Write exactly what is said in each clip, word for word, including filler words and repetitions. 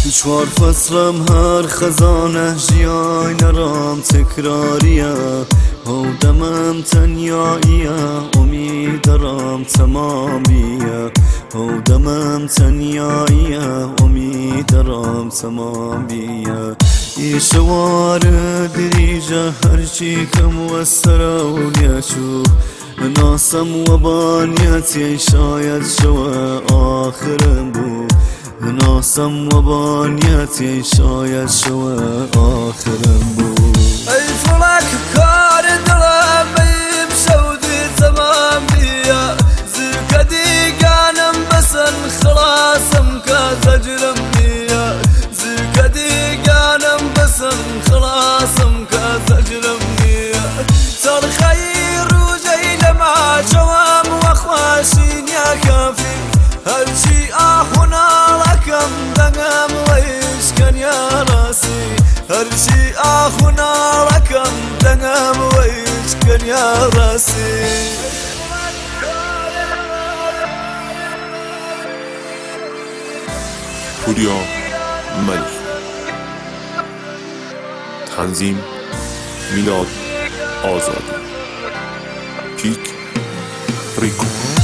چوار فصلم هر خزانه جیای نرام تکراریه هو دمم تنیاییه امید دارم تمامیه هو دمم تنیاییه امید دارم تمامیه ای شوار دریجه هرچی کم و سراولیا شو ناسم و بانیتی شاید شوه آخرم بود ناسم و بانیتی شاید شوه آخرم بود ای فلک کار دلم بیم شودی تمام بیا زرک دیگانم بسن خلاصم که زجرم بیا زرک دیگانم بسن خلاصم که زجرم بیا سر خیر روزی لما شوام و خواشین یا کافی هرچی آخونا لکم دنگم ویش کن یا راسی هرچی آخونا لکم دنگم ویش کن یا راسی پوریا ملک. تنظیم میلاد آزادی. پیک ریکو.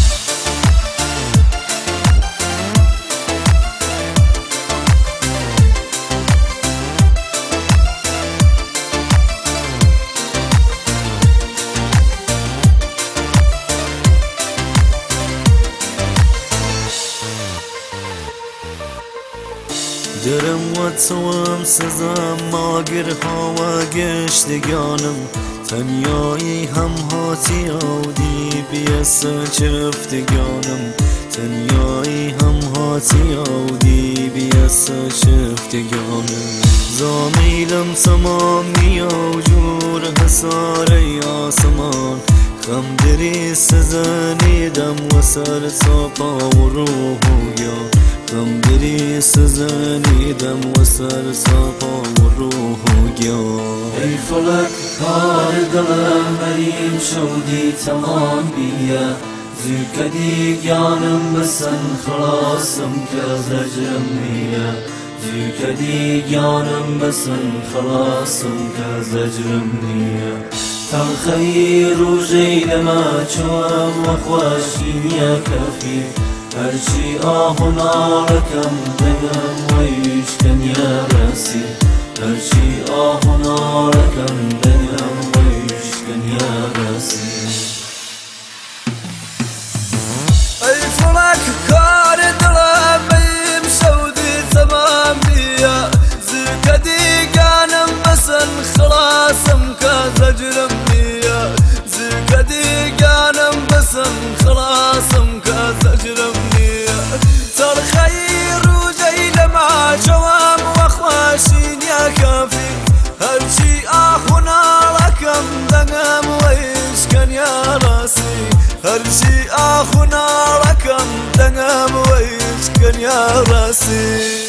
درم و توام سزم ماگر ها و گشتگانم تنیایی هم هاتی آودی بیسا چفتگانم تنیایی هم هاتی آودی بیسا چفتگانم زامیلم تمامی آجور حساره آسمان خم دری سزنیدم و سر صاپا و روح و یاد غم دری سزنیدم و سر صاپا و روح و گیان ای فلک کار دلم بریم شودی تمام بیا زرک دیگانم بسن خلاصم که زجرم بیا زرک دیگانم بسن خلاصم که زجرم بیا تلخی روزی لما چوام و خواشین یا کافی هرچی آهونا لکم دنگم ویش کن یا راسی هرچی آهونا لکم دنگم ویش کن یا راسی ای فلک کار دلم بیم شودی تمام بیا زرک دیگانم بسن خلاصم که زجرم بیا زرک دیگانم بسن خلاصم که زجرم سر خیر روزی لما شوام و خواشین یا کافی هرچی آخونا لکم دنگم ویش کن یا راسی هرچی آخونا لکم دنگم ویش کن یا راسی